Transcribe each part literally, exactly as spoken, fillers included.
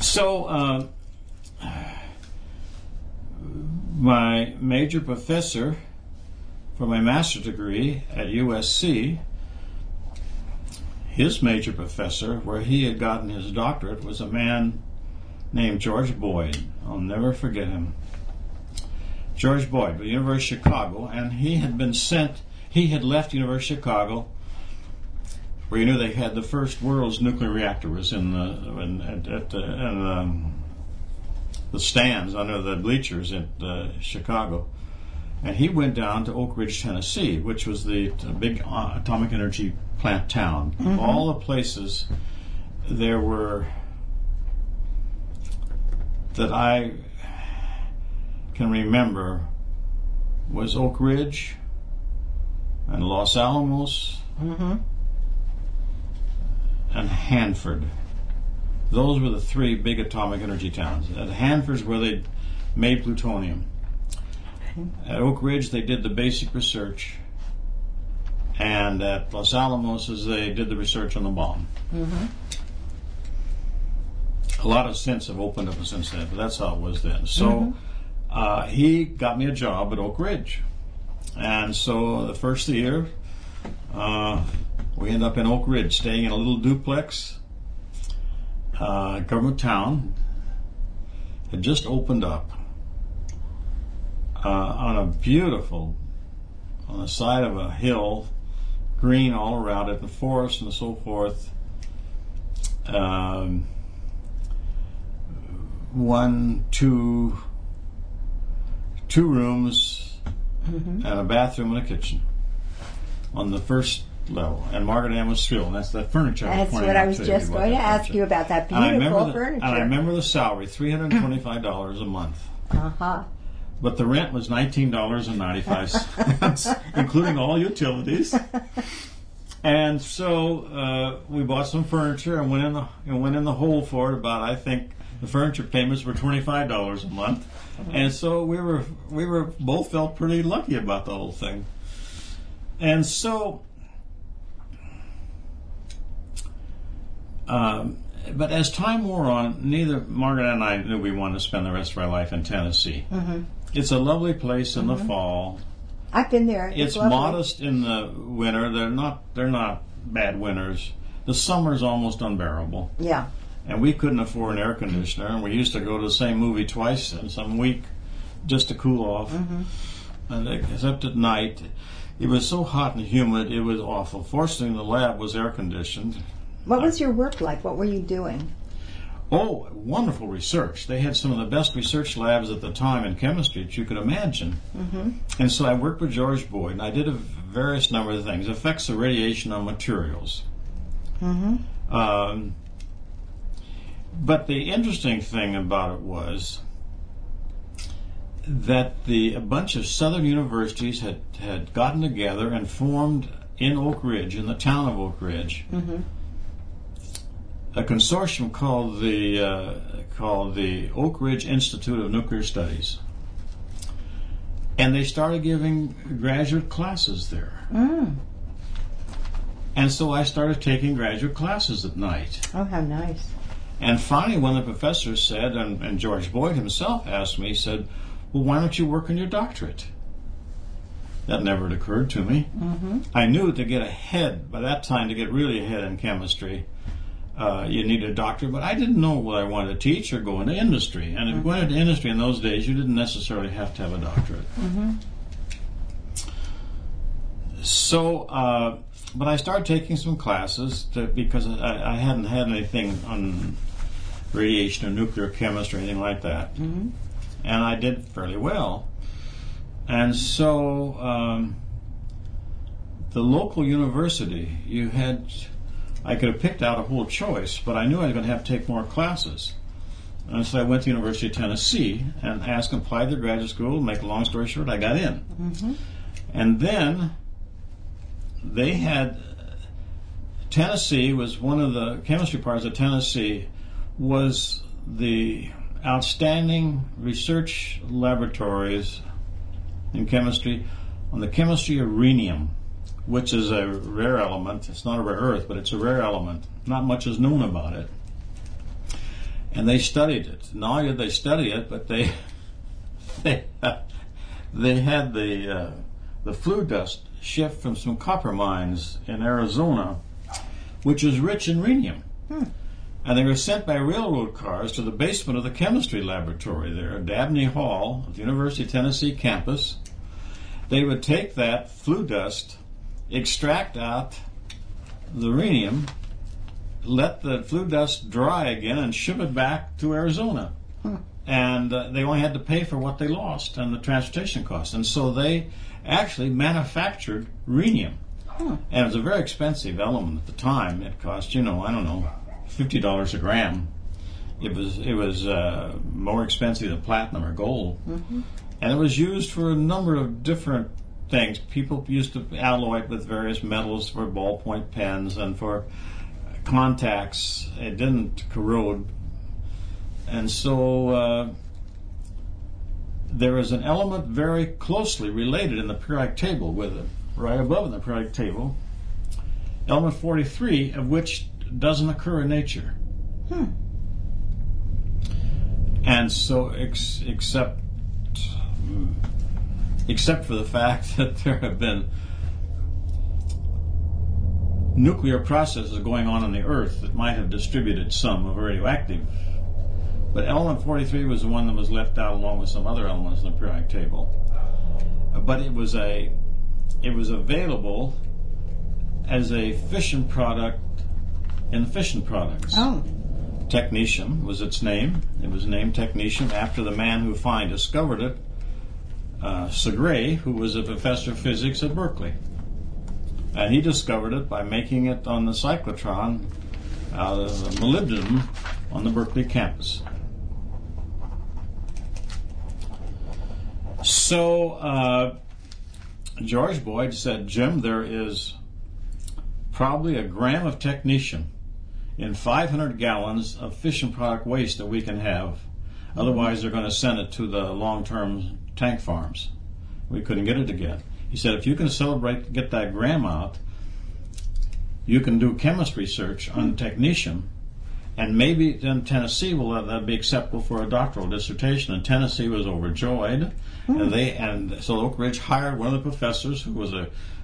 So, uh, my major professor for my master's degree at U S C, his major professor, where he had gotten his doctorate, was a man named George Boyd. I'll never forget him. George Boyd, the University of Chicago, and he had been sent, he had left University of Chicago, where you knew they had the first world's nuclear reactor was in the in, at, at the, in, um, the stands under the bleachers at uh, Chicago, and he went down to Oak Ridge, Tennessee, which was the, the big uh, atomic energy plant town. Mm-hmm. Of all the places there were that I can remember was Oak Ridge and Los Alamos. Mm-hmm. And Hanford. Those were the three big atomic energy towns. At Hanford's where they made plutonium. At Oak Ridge they did the basic research, and at Los Alamos they did the research on the bomb. Mm-hmm. A lot of sense have opened up since then, but that's how it was then. So mm-hmm. uh, he got me a job at Oak Ridge, and so the first year uh, we ended up in Oak Ridge, staying in a little duplex. Uh, government town had just opened up uh, on a beautiful, on the side of a hill, green all around it, and forest and so forth. Um, one, two, two rooms, mm-hmm. and a bathroom and a kitchen on the first level. And Margaret Ann was thrilled. And that's the furniture. That's what I was just going to ask you about, that beautiful the, furniture. And I remember the salary, three hundred twenty-five dollars a month. Uh-huh. But the rent was nineteen dollars and ninety-five cents, including all utilities. And so uh, we bought some furniture and went in the and went in the hole for it. About, I think the furniture payments were twenty-five dollars a month, mm-hmm. and so we were we were both felt pretty lucky about the whole thing. And so, um, but as time wore on, neither Margaret and I knew we wanted to spend the rest of our life in Tennessee. Mm-hmm. It's a lovely place in mm-hmm. the fall. I've been there. It's, it's modest in the winter. They're not. They're not bad winters. The summer's almost unbearable. Yeah. And we couldn't afford an air conditioner, and we used to go to the same movie twice in some week just to cool off. Mm-hmm. And except at night, it was so hot and humid, it was awful. Fortunately, the lab was air conditioned. What was your work like? What were you doing? Oh, wonderful research. They had some of the best research labs at the time in chemistry that you could imagine. Mm-hmm. And so I worked with George Boyd, and I did a various number of things. Effects of radiation on materials. Mm-hmm. Um, but the interesting thing about it was that the a bunch of southern universities had, had gotten together and formed in Oak Ridge, in the town of Oak Ridge, mm-hmm. a consortium called the uh, called the Oak Ridge Institute of Nuclear Studies, and they started giving graduate classes there. Mm. And so I started taking graduate classes at night. Oh, how nice! And finally, one of the professors said, and, and George Boyd himself asked me, he said, "Well, why don't you work on your doctorate?" That never had occurred to me. Mm-hmm. I knew to get ahead by that time, to get really ahead in chemistry, Uh, you needed a doctorate, but I didn't know what I wanted to teach or go into industry. And if you went into industry in those days, you didn't necessarily have to have a doctorate. Mm-hmm. So, uh, but I started taking some classes to, because I, I hadn't had anything on radiation or nuclear chemistry or anything like that. Mm-hmm. And I did fairly well. And so, um, the local university, you had... I could have picked out a whole choice, but I knew I was going to have to take more classes. And so I went to the University of Tennessee and asked them to apply to their graduate school. Make a long story short, I got in. Mm-hmm. And then they had, Tennessee was one of the chemistry parts of Tennessee was the outstanding research laboratories in chemistry on the chemistry of rhenium, which is a rare element. It's not a rare earth, but it's a rare element. Not much is known about it. and they studied it. Not only did they study it, but they they they had the uh, the flue dust shipped from some copper mines in Arizona, which is rich in rhenium. Hmm. And they were sent by railroad cars to the basement of the chemistry laboratory there at Dabney Hall at the University of Tennessee campus. They would take that flue dust, extract out the rhenium, let the flue dust dry again, and ship it back to Arizona. Hmm. And uh, they only had to pay for what they lost and the transportation costs. And so they actually manufactured rhenium. Hmm. And it was a very expensive element at the time. It cost, you know, I don't know, fifty dollars a gram. It was it was uh, more expensive than platinum or gold. Mm-hmm. And it was used for a number of different things. People used to alloy it with various metals for ballpoint pens and for contacts. It didn't corrode. And so uh, there is an element very closely related in the periodic table with it, right above in the periodic table, element forty-three, of which doesn't occur in nature. Hmm. And so, ex- except except for the fact that there have been nuclear processes going on on the Earth that might have distributed some of radioactive. But element forty-three was the one that was left out along with some other elements in the periodic table. But it was a it was available as a fission product in fission products. Oh. Technetium was its name. It was named technetium after the man who finally discovered it, uh, Segre, who was a professor of physics at Berkeley. And he discovered it by making it on the cyclotron out of molybdenum on the Berkeley campus. So uh, George Boyd said, Jim, there is probably a gram of technetium in five hundred gallons of fission product waste that we can have. Otherwise, they're going to send it to the long-term tank farms. We couldn't get it again. He said, if you can celebrate, get that gram out, you can do chemistry research on technetium, and maybe then Tennessee will uh, that'd be acceptable for a doctoral dissertation. And Tennessee was overjoyed, mm. and they and so Oak Ridge hired one of the professors who was a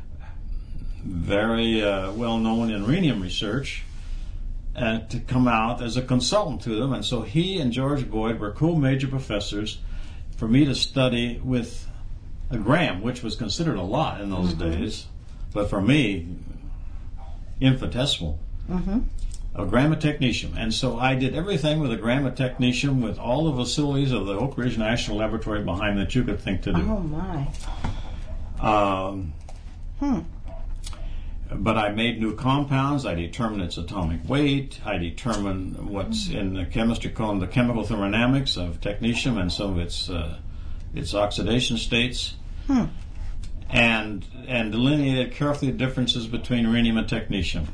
very uh, well known in rhenium research, uh, to come out as a consultant to them. And so he and George Boyd were co-major professors for me to study with a gram, which was considered a lot in those mm-hmm. days, but for me, infinitesimal. Mm-hmm. A gram of technetium. And so I did everything with a gram of technetium with all the facilities of the Oak Ridge National Laboratory behind that you could think to do. Oh, my. Um, hmm. But I made new compounds. I determined its atomic weight. I determined what's in the chemistry called the chemical thermodynamics of technetium and some of its uh, its oxidation states, hmm. and and delineated carefully the differences between rhenium and technetium.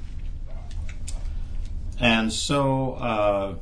And so uh,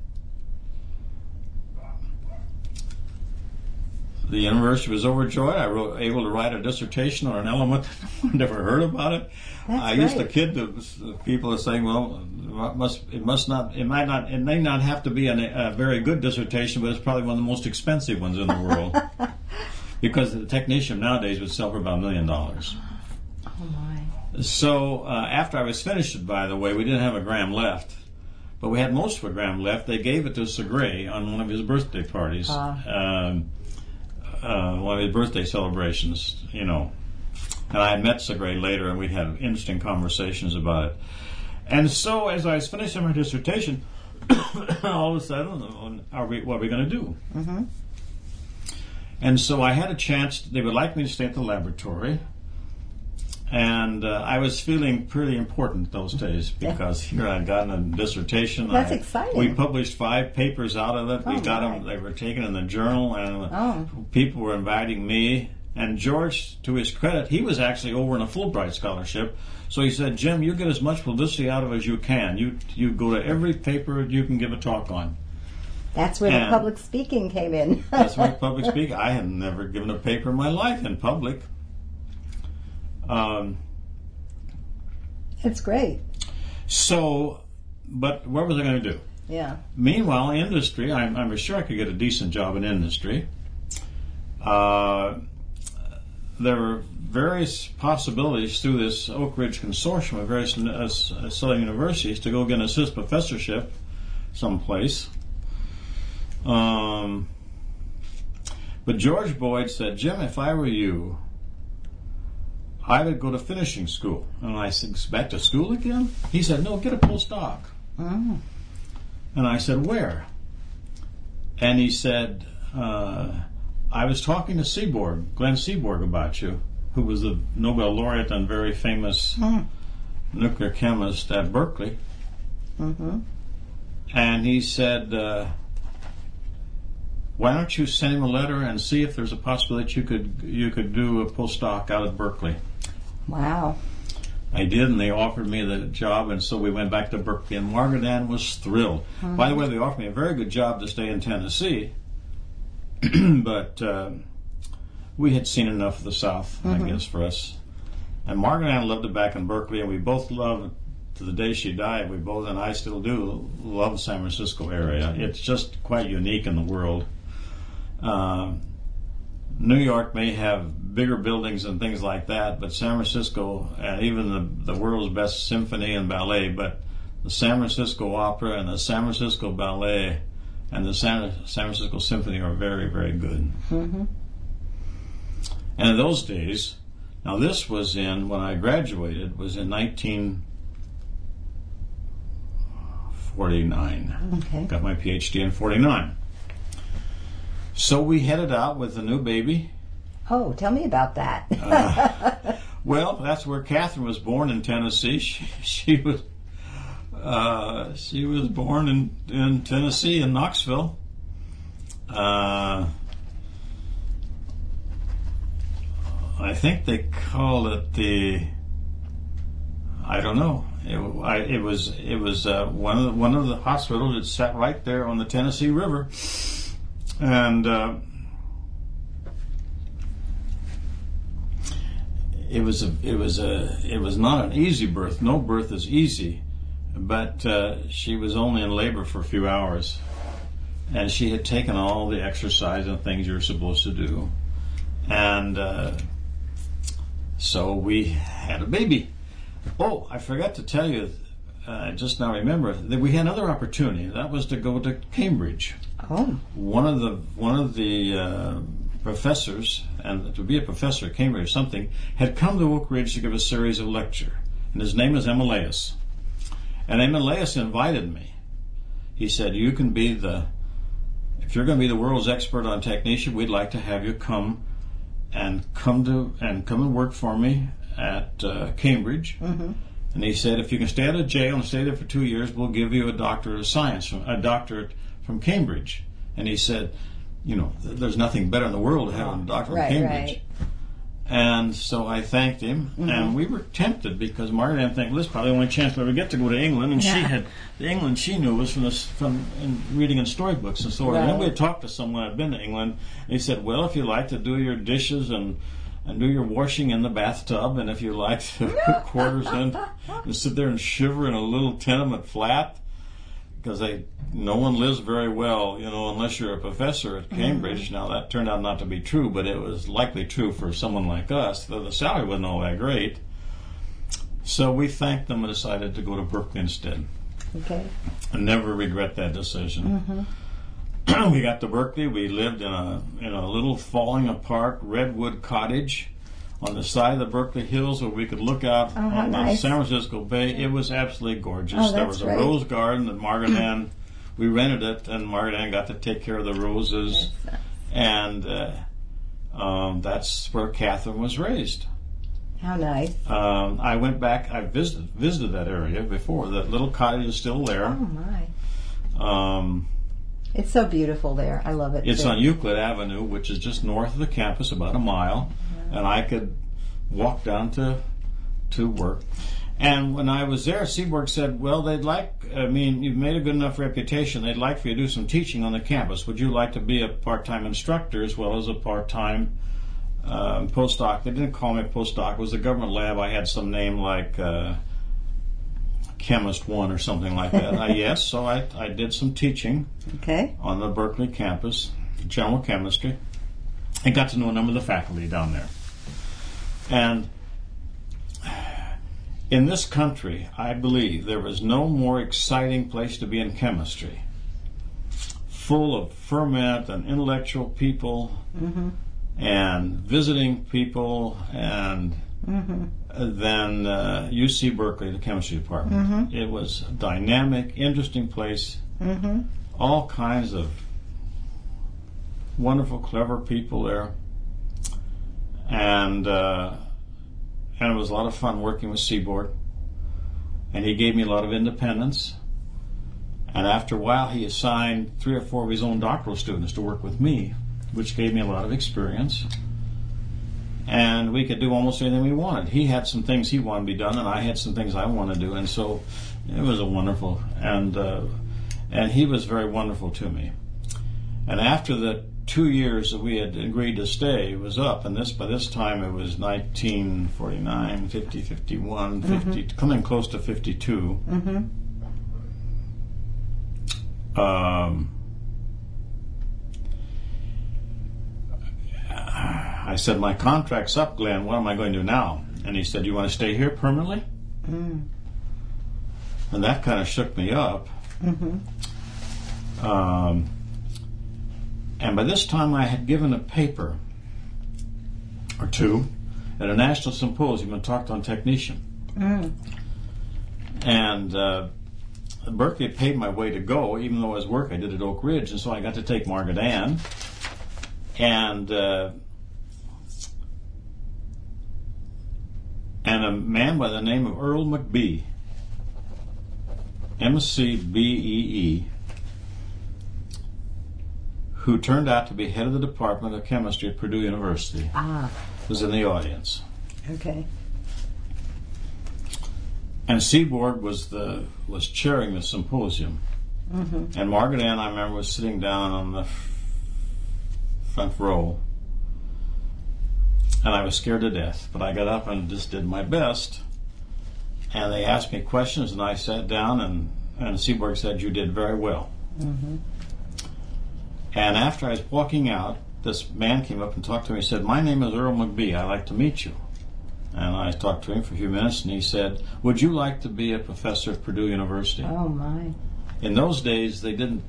the university was overjoyed. I was able to write a dissertation on an element that never heard about it. That's I great. used to kid the people saying, "Well, it must it must not it might not it may not have to be an, a very good dissertation, but it's probably one of the most expensive ones in the world because the technetium nowadays would sell for about a million dollars." Oh my! So uh, after I was finished, by the way, we didn't have a gram left. But we had most of a gram left. They gave it to Segre on one of his birthday parties. Uh. Um, Uh, one of his birthday celebrations, you know. And I had met Segre later, and we had interesting conversations about it. And so, as I was finishing my dissertation, all of a sudden, are we, what are we going to do? Mm-hmm. And so I had a chance. They would like me to stay at the laboratory. And uh, I was feeling pretty important those days because here I'd gotten a dissertation. That's I, exciting. We published five papers out of it. Oh, we got my. them. They were taken in the journal, and oh. people were inviting me. And George, to his credit, he was actually over in a Fulbright scholarship. So he said, "Jim, you get as much publicity out of it as you can. You you go to every paper you can give a talk on." That's where and the public speaking came in. That's where public speaking. I had never given a paper in my life in public. Um, It's great. so, but what was I going to do? Yeah. Meanwhile, industry, I'm, I'm sure I could get a decent job in industry. Uh, there were various possibilities through this Oak Ridge Consortium of various uh, Southern universities to go get an assistant professorship someplace. Um, but George Boyd said, Jim, if I were you, I would go to finishing school. And I said, back to school again? He said, no, get a postdoc. Oh. And I said, where? And he said, uh, I was talking to Seaborg, Glenn Seaborg, about you, who was the Nobel laureate and very famous mm. nuclear chemist at Berkeley. Mm-hmm. And he said, uh, why don't you send him a letter and see if there's a possibility that you could you could do a postdoc out at Berkeley. Wow. I did, and they offered me the job, and so we went back to Berkeley, and Margaret Ann was thrilled. Mm-hmm. By the way, they offered me a very good job to stay in Tennessee, but uh, we had seen enough of the South, mm-hmm. I guess, for us. And Margaret Ann loved it back in Berkeley, and we both loved, to the day she died, we both, and I still do, love the San Francisco area. It's just quite unique in the world. Uh, New York may have bigger buildings and things like that, but San Francisco, and even the, the world's best symphony and ballet, but the San Francisco Opera and the San Francisco Ballet and the San, San Francisco Symphony are very, very good. Mm-hmm. And in those days, now this was in, when I graduated, was in nineteen forty-nine. Okay. Got my P H D in forty-nine. So we headed out with the new baby. Oh, tell me about that. uh, well, that's where Catherine was born, in Tennessee. She, she was uh, she was born in, in Tennessee, in Knoxville. Uh, I think they called it the. I don't know. It, I, it was it was uh, one of the, one of the hospitals that sat right there on the Tennessee River. And uh, it was a, it was a, it was not an easy birth. No birth is easy, but uh, she was only in labor for a few hours, and she had taken all the exercise and things you're supposed to do, and uh, so we had a baby. Oh, I forgot to tell you. I uh, just now remember that we had another opportunity. That was to go to Cambridge. Oh. One of the one of the uh, professors, and to be a professor at Cambridge or something, had come to Oak Ridge to give a series of lecture, and his name is Emilius. And Emilius invited me. He said, "You can be the, if you're going to be the world's expert on technetium, we'd like to have you come and come to and come and work for me at uh, Cambridge." Mm-hmm. And he said, if you can stay out of jail and stay there for two years, we'll give you a doctorate of science, from, a doctorate from Cambridge. And he said, you know, th- there's nothing better in the world to have a doctorate right, from Cambridge. Right. And so I thanked him, mm-hmm. and we were tempted because Margaret Ann think, well, this is probably the only chance we'll ever get to go to England. And yeah. she had, the England she knew was from this, from in reading in storybooks and so on. Right. And then we had talked to someone who had been to England, and he said, well, if you like to do your dishes and and do your washing in the bathtub, and if you like to put quarters in and sit there and shiver in a little tenement flat, because they no one lives very well, you know, unless you're a professor at Cambridge. Mm-hmm. Now that turned out not to be true, but it was likely true for someone like us. The, the salary wasn't all that great, so we thanked them and decided to go to Berkeley instead. Okay. I never regret that decision. Mm-hmm. We got to Berkeley. We lived in a in a little falling apart redwood cottage on the side of the Berkeley Hills where we could look out oh, on nice. the San Francisco Bay. It was absolutely gorgeous. Oh, there was a right. rose garden that Margaret Ann, we rented it, and Margaret Ann got to take care of the roses. Nice. And uh, um, that's where Catherine was raised. How nice. Um, I went back, I visited visited that area before. That little cottage is still there. Oh, my. Um, It's so beautiful there. I love it. It's too. on Euclid Avenue, which is just north of the campus, about a mile, yeah. And I could walk down to to work. And when I was there, Seaborg said, well, they'd like, I mean, you've made a good enough reputation, they'd like for you to do some teaching on the campus. Would you like to be a part-time instructor as well as a part-time um, postdoc? They didn't call me a postdoc. It was a government lab. I had some name like uh, Chemist One or something like that. uh, yes, so I, I did some teaching Okay. on the Berkeley campus, general chemistry. I got to know a number of the faculty down there. And in this country, I believe there was no more exciting place to be in chemistry. Full of ferment and intellectual people, Mm-hmm. and visiting people, and Mm-hmm. than uh, U C Berkeley, the chemistry department. Mm-hmm. It was a dynamic, interesting place. Mm-hmm. All kinds of wonderful, clever people there, and uh, and it was a lot of fun working with Seaborg. And he gave me a lot of independence. And after a while, he assigned three or four of his own doctoral students to work with me, which gave me a lot of experience. And we could do almost anything we wanted. He had some things he wanted to be done, and I had some things I wanted to do. And so it was a wonderful, and uh, and he was very wonderful to me. And after the two years that we had agreed to stay was up, and this by this time it was nineteen forty-nine, fifty, fifty-one, fifty, Mm-hmm. coming close to fifty-two. Mm-hmm. Um, I said, my contract's up, Glenn. What am I going to do now? And he said, you want to stay here permanently? Mm. And that kind of shook me up. Mm-hmm. Um, and by this time, I had given a paper or two at a national symposium and talked on technetium. Mm. And uh, Berkeley paid my way to go, even though as work I did at Oak Ridge, and so I got to take Margaret Ann. And uh, and a man by the name of Earl McBee, M C B E E, who turned out to be head of the Department of Chemistry at Purdue University, Ah. was in the audience. Okay. And Seaborg was the was chairing the symposium. Mm-hmm. And Margaret Ann, I remember, was sitting down on the f- front row. And I was scared to death, but I got up and just did my best. And they asked me questions, and I sat down, and, and Seaborg said, you did very well. Mm-hmm. And after I was walking out, this man came up and talked to me. He said, my name is Earl McBee. I'd like to meet you. And I talked to him for a few minutes, and he said, would you like to be a professor at Purdue University? Oh, my. In those days, they didn't...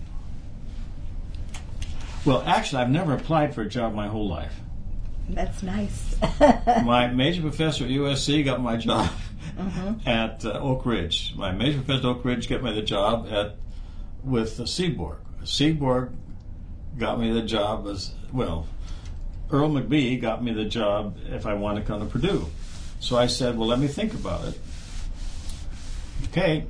Well, actually, I've never applied for a job my whole life. That's nice. My major professor at U S C got my job Mm-hmm. at uh, Oak Ridge. My major professor at Oak Ridge got me the job at with uh, Seaborg. Seaborg got me the job as, well, Earl McBee got me the job if I wanted to come to Purdue. So I said, well, let me think about it. Okay.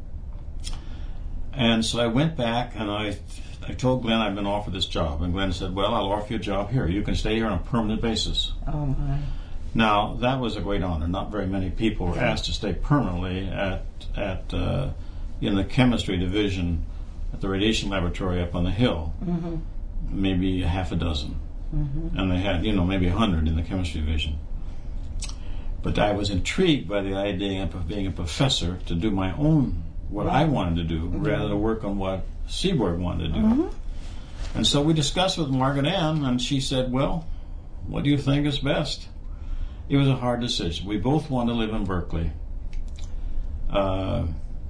And so I went back and I I told Glenn I'd been offered this job. And Glenn said, well, I'll offer you a job here. You can stay here on a permanent basis. Oh, my. Now, that was a great honor. Not very many people were asked to stay permanently at at uh, in the chemistry division at the radiation laboratory up on the hill. Mm-hmm. Maybe a half a dozen. Mm-hmm. And they had, you know, maybe a hundred in the chemistry division. But I was intrigued by the idea of being a professor to do my own, what I wanted to do, Mm-hmm. rather than work on what Seaborg wanted to do. Mm-hmm. And so we discussed with Margaret Ann, and she said, well, what do you think is best? It was a hard decision. We both wanted to live in Berkeley. Uh,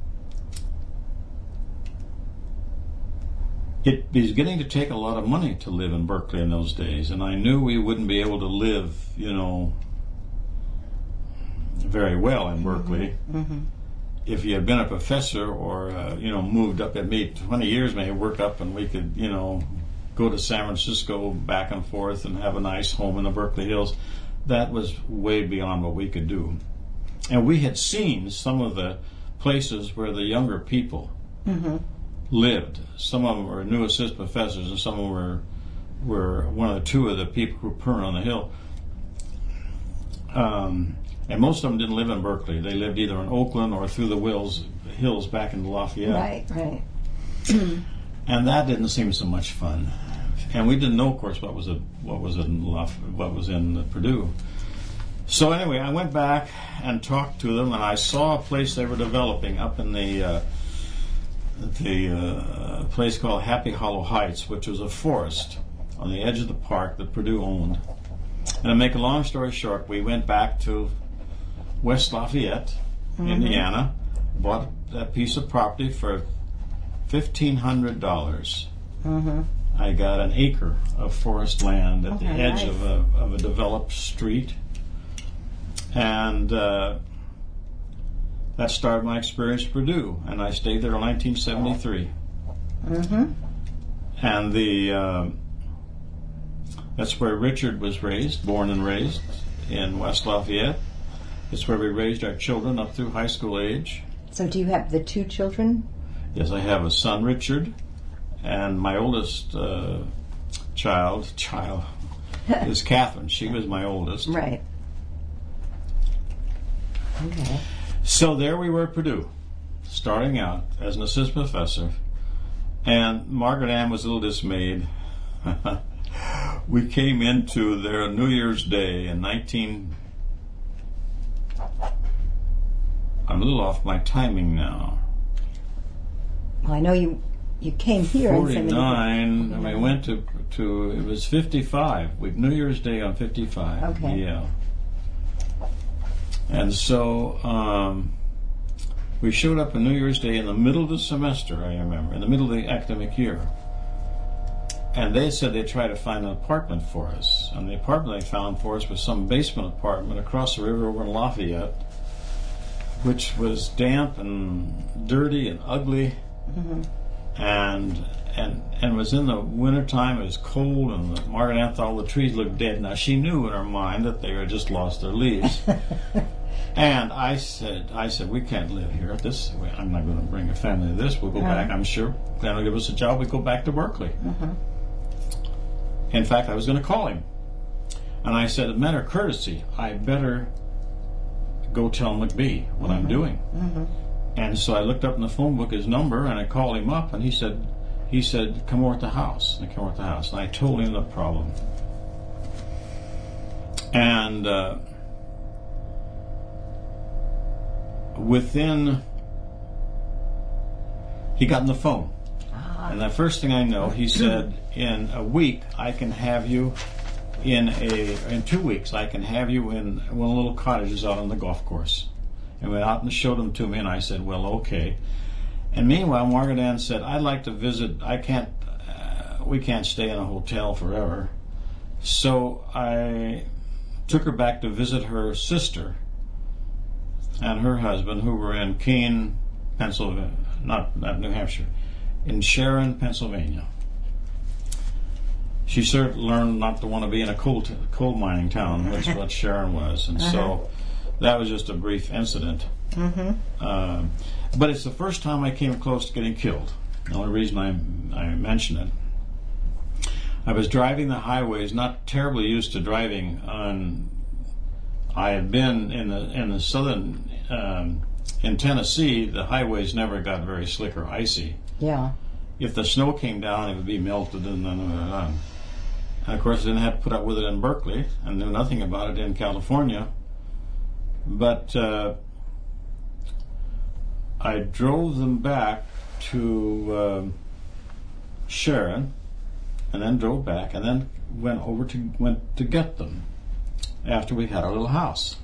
it was getting to take a lot of money to live in Berkeley in those days, and I knew we wouldn't be able to live, you know, very well in Berkeley. Mm-hmm. If you had been a professor or, uh, you know, moved up at me twenty years, maybe work up and we could, you know, go to San Francisco back and forth and have a nice home in the Berkeley Hills. That was way beyond what we could do. And we had seen some of the places where the younger people Mm-hmm. lived. Some of them were new assistant professors, and some of them were, were one of the two of the people who were permanent on the hill. Um, and most of them didn't live in Berkeley. They lived either in Oakland or through the Wills, hills back in Lafayette. Right, right. And that didn't seem so much fun. And we didn't know, of course, what was a, what was in Laf, what was in Purdue. So anyway, I went back and talked to them, and I saw a place they were developing up in the uh, the uh, place called Happy Hollow Heights, which was a forest on the edge of the park that Purdue owned. And to make a long story short, we went back to West Lafayette, mm-hmm. Indiana, bought that piece of property for fifteen hundred dollars. Mm-hmm. I got an acre of forest land at okay, the edge nice. of a of a developed street. And uh, that started my experience at Purdue, and I stayed there in nineteen seventy-three. Mm-hmm. And the uh, that's where Richard was raised, born and raised in West Lafayette. It's where we raised our children up through high school age. So do you have the two children? Yes, I have a son, Richard, and my oldest uh, child, child is Catherine. She was my oldest. Right. Okay. So there we were at Purdue, starting out as an assistant professor, and Margaret Ann was a little dismayed. We came into their New Year's Day in nineteen... I'm a little off my timing now. Well, I know you you came here in forty-nine, and we went to, to, it was fifty-five. We New Year's Day on fifty-five. Okay. Yeah. And so um, we showed up on New Year's Day in the middle of the semester, I remember, in the middle of the academic year. And they said they'd try to find an apartment for us. And the apartment they found for us was some basement apartment across the river over in Lafayette, which was damp and dirty and ugly. Mm-hmm. And and and was in the wintertime. It was cold, and the, Margaret Ann thought all the trees looked dead. Now, she knew in her mind that they had just lost their leaves. And I said, I said, we can't live here. This, I'm not going to bring a family to this. We'll go uh-huh. back. I'm sure Glenn will give us a job. We go back to Berkeley. Uh-huh. In fact, I was going to call him. And I said, a matter of courtesy, I better go tell McBee what uh-huh. I'm doing. Uh-huh. And so I looked up in the phone book his number, and I called him up, and he said, he said, come over to the house. And I came over to the house, and I told him the problem. And uh, within, he got on the phone. Ah. And the first thing I know, he said, in a week, I can have you in a, in two weeks, I can have you in one of the little cottages out on the golf course. And went out and showed them to me, and I said, well, okay. And meanwhile, Margaret Ann said, I'd like to visit, I can't, uh, we can't stay in a hotel forever. So I took her back to visit her sister and her husband, who were in Keene, Pennsylvania, not, not New Hampshire, in Sharon, Pennsylvania. She sort of learned not to want to be in a coal, t- coal mining town, which is what Sharon was. And uh-huh. so that was just a brief incident. Mm-hmm. Uh, but it's the first time I came close to getting killed. The only reason I, I mention it. I was driving the highways, not terribly used to driving on. I had been in the in the southern, um, in Tennessee, the highways never got very slick or icy. Yeah. If the snow came down, it would be melted, and then uh, and of course I didn't have to put up with it in Berkeley, and knew nothing about it in California. But uh, I drove them back to uh, Sharon, and then drove back, and then went over to went to get them after we had our little house.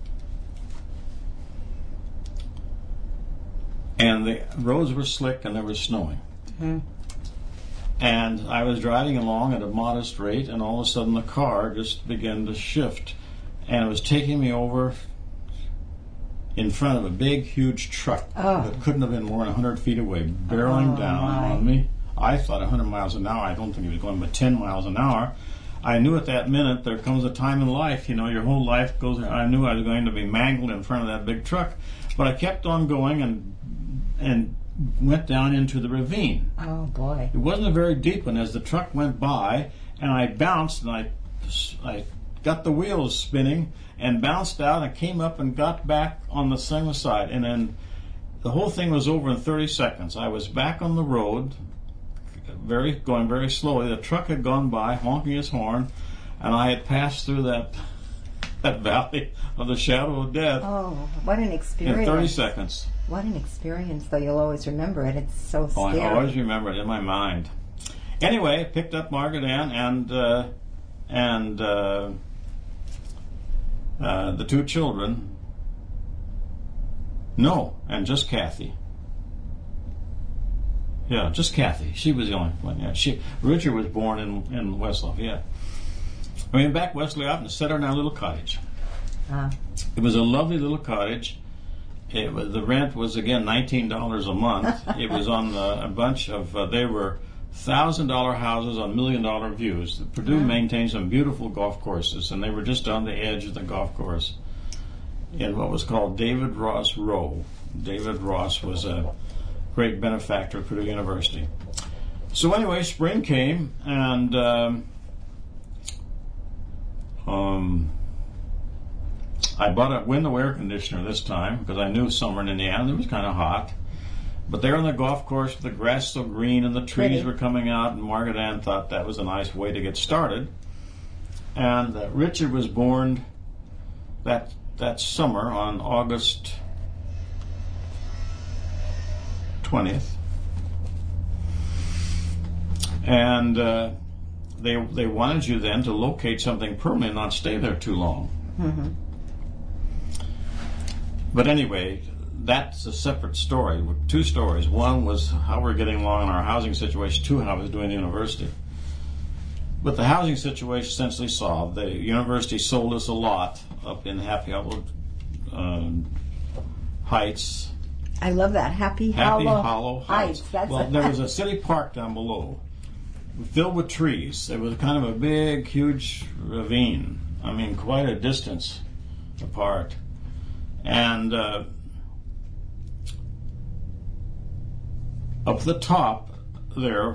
And the roads were slick, and there was snowing. Mm-hmm. And I was driving along at a modest rate, and all of a sudden the car just began to shift, and it was taking me over in front of a big, huge truck oh. that couldn't have been more than one hundred feet away, barreling oh, down my. on me. I thought one hundred miles an hour. I don't think it was going but ten miles an hour. I knew at that minute there comes a time in life, you know, your whole life goes. I knew I was going to be mangled in front of that big truck. But I kept on going and and went down into the ravine. Oh, boy. It wasn't a very deep one. As the truck went by, and I bounced, and I, I got the wheels spinning, and bounced out and came up and got back on the same side. And then the whole thing was over in thirty seconds. I was back on the road, very going very slowly. The truck had gone by, honking its horn, and I had passed through that that valley of the shadow of death Oh, what an experience. in thirty seconds. What an experience, though. You'll always remember it. It's so Oh, scary. I always remember it in my mind. Anyway, picked up Margaret Ann and uh, and uh, uh, the two children. No, and just Kathy. Yeah, just Kathy. She was the only one. Yeah, she. Richard was born in in West Lafayette. I mean, back West Lafayette and set her in our little cottage. Ah. It was a lovely little cottage. It was, the rent was again nineteen dollars a month. It was on the, a bunch of. Uh, they were thousand dollar houses on million dollar views. Purdue Mm. maintained some beautiful golf courses, and they were just on the edge of the golf course in what was called David Ross Row. David Ross was a great benefactor of Purdue University. So anyway, spring came, and um, um, I bought a window air conditioner this time because I knew summer in Indiana it was kind of hot. But there on the golf course, the grass so green and the trees Pretty. were coming out, and Margaret Ann thought that was a nice way to get started. And uh, Richard was born that that summer on August twentieth, and uh, they they wanted you then to locate something permanent, not stay there too long. Mm-hmm. But anyway, that's a separate story. Two stories. One was how we're getting along in our housing situation. Two, how I was doing the university. But the housing situation essentially solved. The university sold us a lot up in Happy Hollow um, Heights. I love that. Happy, Happy Hollow, Hollow Heights. Heights. That's Well, a, there was a city park down below, filled with trees. It was kind of a big, huge ravine. I mean, quite a distance apart. And uh, up the top there,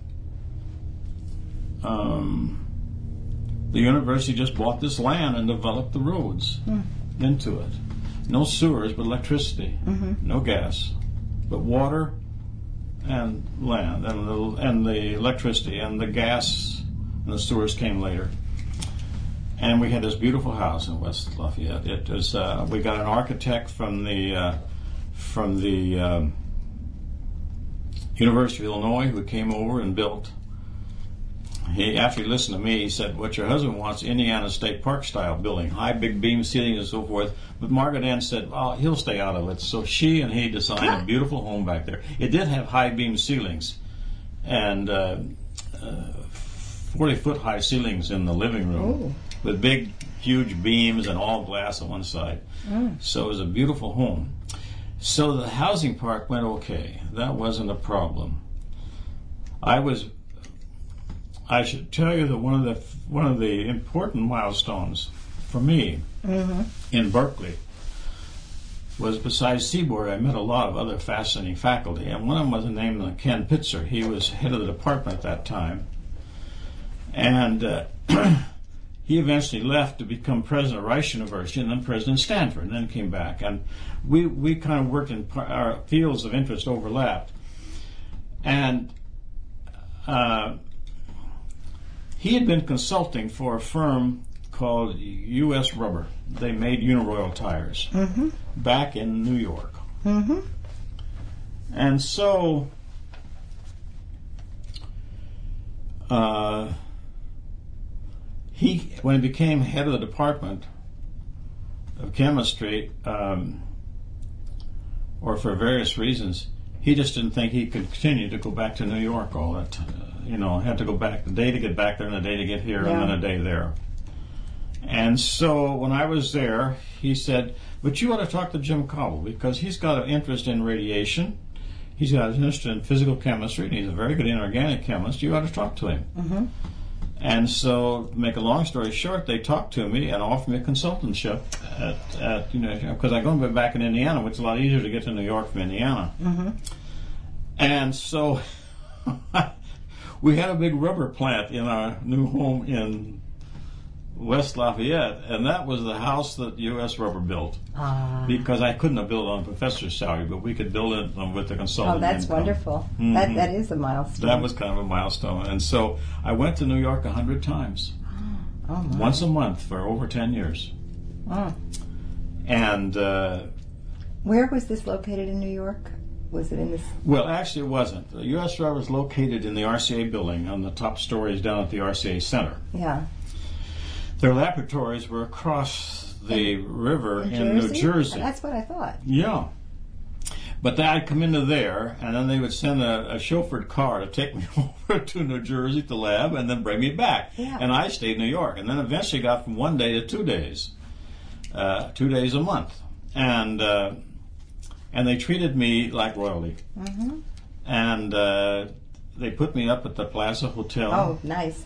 um, the university just bought this land and developed the roads Mm. into it. No sewers, but electricity. Mm-hmm. No gas, but water and land, and the, and the electricity and the gas and the sewers came later. And we had this beautiful house in West Lafayette. It was uh, we got an architect from the uh, from the um, University of Illinois who came over and built. He, after he listened to me, he said, "What your husband wants, Indiana State Park style building, high big beam ceilings and so forth." But Margaret Ann said, "Well, he'll stay out of it." So she and he designed a beautiful home back there. It did have high beam ceilings and uh, uh, forty foot high ceilings in the living room. Ooh. With big, huge beams and all glass on one side. Mm. So it was a beautiful home. So the housing part went okay. That wasn't a problem. I was. I should tell you that one of the one of the important milestones for me Mm-hmm. in Berkeley was, besides Seaboard, I met a lot of other fascinating faculty, and one of them was named Ken Pitzer. He was head of the department at that time, and uh, he eventually left to become president of Rice University and then president of Stanford, and then came back. And we we kind of worked in par- our fields of interest overlapped, and. Uh, He had been consulting for a firm called U S Rubber. They made Uniroyal tires Mm-hmm. back in New York. Mm-hmm. And so uh, he, when he became head of the department of chemistry, um, or for various reasons, he just didn't think he could continue to go back to New York all that time. You know, had to go back, the day to get back there and the day to get here Yeah. and then a day there. And so when I was there, he said, "But you ought to talk to Jim Cobble because he's got an interest in radiation. He's got an interest in physical chemistry, and he's a very good inorganic chemist. You ought to talk to him." Mm-hmm. And so, to make a long story short, they talked to me and offered me a consultantship at, at you know, because I'm going to be back in Indiana, which is a lot easier to get to New York from Indiana. Mm-hmm. And so we had a big rubber plant in our new home in West Lafayette, and that was the house that U S Rubber built. Ah. Because I couldn't have built it on a professor's salary, but we could build it with the consultant Oh, that's income. wonderful. Mhm. That that is a milestone. That was kind of a milestone. And so I went to New York a hundred times, Oh, my. once a month for over ten years. Oh. And uh, where was this located in New York? Was it in this? Well, actually, it wasn't. The U S R was located in the R C A building on the top stories down at the R C A Center. Yeah. Their laboratories were across the in, river in, in New Jersey. That's what I thought. Yeah. But then I'd come into there, and then they would send a, a chauffeured car to take me over to New Jersey, to the lab, and then bring me back. Yeah. And I stayed in New York, and then eventually got from one day to two days, uh, two days a month. And uh, and they treated me like royalty. Mm-hmm. And uh, they put me up at the Plaza Hotel. Oh, nice.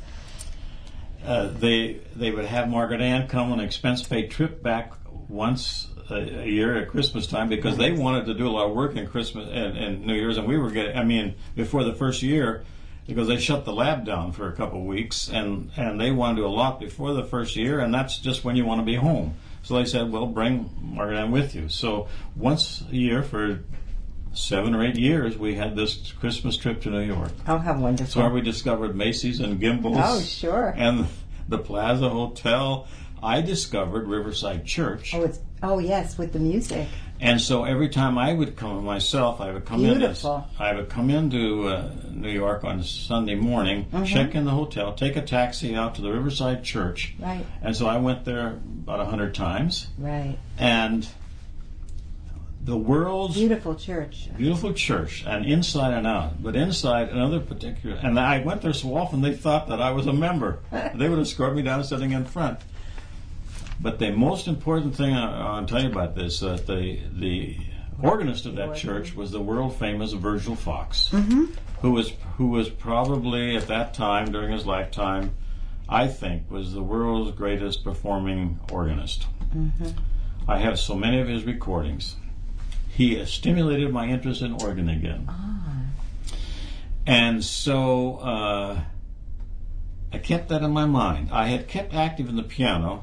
Uh, they they would have Margaret Ann come on an expense-paid trip back once a, a year at Christmas time, because they wanted to do a lot of work in Christmas and, and New Year's, and we were getting, I mean, before the first year, because they shut the lab down for a couple of weeks, and, and they wanted to do a lot before the first year, and that's just when you want to be home. So they said, well, bring Margaret Ann with you. So once a year for seven or eight years, we had this Christmas trip to New York. Oh, how wonderful. So where we discovered Macy's and Gimbel's. Oh, sure. And the Plaza Hotel. I discovered Riverside Church. Oh, it's oh yes, with the music. And so every time I would come myself, I would come Beautiful. in. I would come into uh, New York on Sunday morning, mm-hmm. check in the hotel, take a taxi out to the Riverside Church. Right. And so I went there about a hundred times. Right. And the world's beautiful church. Beautiful church, and inside and out. But inside, another particular, and I went there so often they thought that I was a member. They would escort me down sitting in front. But the most important thing I, I'll tell you about this, that uh, the the organist of that church was the world famous Virgil Fox, mm-hmm. who was who was probably at that time during his lifetime, I think, was the world's greatest performing organist. Mm-hmm. I have so many of his recordings. He stimulated my interest in organ again. Ah. And so uh, I kept that in my mind. I had kept active in the piano,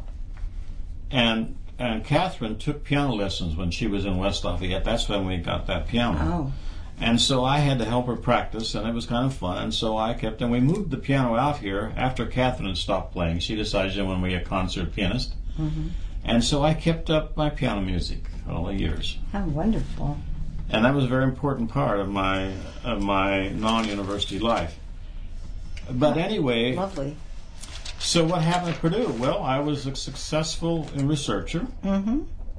and and Catherine took piano lessons when she was in West Lafayette. That's when we got that piano. Oh. And so I had to help her practice, and it was kind of fun. And so I kept, and we moved the piano out here after Catherine had stopped playing. She decided she wanted to be a concert pianist. Mm-hmm. And so I kept up my piano music all the years. How wonderful. And that was a very important part of my of my non-university life. But anyway... Lovely. So what happened at Purdue? Well, I was a successful researcher. Mm-hmm.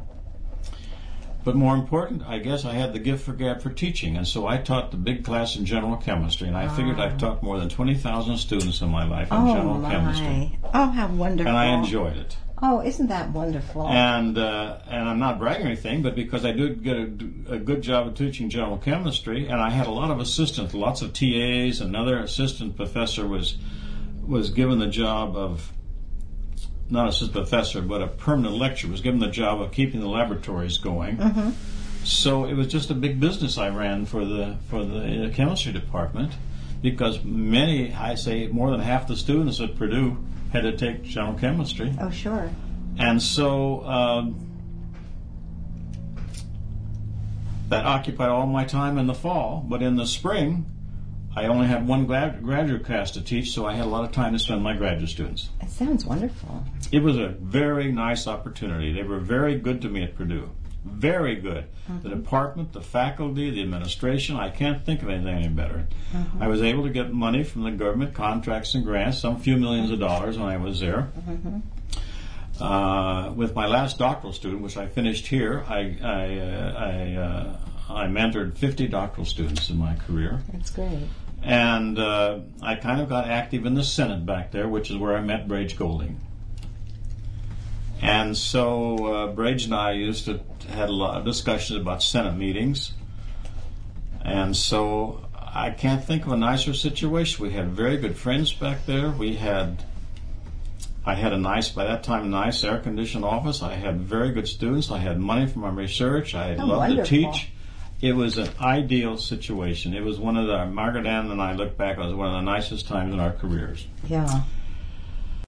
But more important, I guess I had the gift for gab for teaching. And so I taught the big class in general chemistry. And I oh. figured I've taught more than twenty thousand students in my life in oh general my. chemistry. Oh, how wonderful. And I enjoyed it. Oh, isn't that wonderful? And uh, and I'm not bragging or anything, but because I did get a, a good job of teaching general chemistry, and I had a lot of assistants, lots of T As. Another assistant professor was was given the job of, not assistant professor, but a permanent lecturer, was given the job of keeping the laboratories going. Mm-hmm. So it was just a big business I ran for the for the chemistry department, because many, I say more than half the students at Purdue had to take general chemistry. Oh, sure. And so um, that occupied all my time in the fall, but in the spring, I only had one grad- graduate class to teach, so I had a lot of time to spend with my graduate students. It sounds wonderful. It was a very nice opportunity. They were very good to me at Purdue. Very good. Mm-hmm. The department, the faculty, the administration, I can't think of anything any better. Mm-hmm. I was able to get money from the government, contracts and grants, some few millions of dollars when I was there. Mm-hmm. Uh, with my last doctoral student, which I finished here, I I, uh, I, uh, I mentored fifty doctoral students in my career. That's great. And uh, I kind of got active in the Senate back there, which is where I met Brage Golding. And so uh, Brage and I used to had a lot of discussions about Senate meetings. And so I can't think of a nicer situation. We had very good friends back there. We had, I had a nice, by that time, nice air-conditioned office. I had very good students. I had money for my research. I Oh, loved wonderful. to teach. It was an ideal situation. It was one of the, Margaret Ann and I look back, it was one of the nicest times in our careers. Yeah.